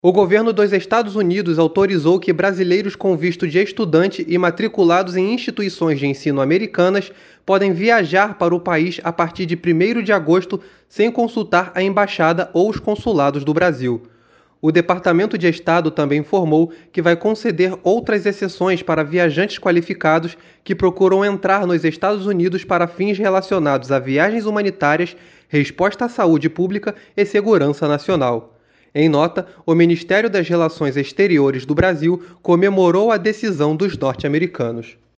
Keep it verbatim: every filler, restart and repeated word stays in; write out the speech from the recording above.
O governo dos Estados Unidos autorizou que brasileiros com visto de estudante e matriculados em instituições de ensino americanas podem viajar para o país a partir de primeiro de agosto sem consultar a embaixada ou os consulados do Brasil. O Departamento de Estado também informou que vai conceder outras exceções para viajantes qualificados que procuram entrar nos Estados Unidos para fins relacionados a viagens humanitárias, resposta à saúde pública e segurança nacional. Em nota, o Ministério das Relações Exteriores do Brasil comemorou a decisão dos norte-americanos.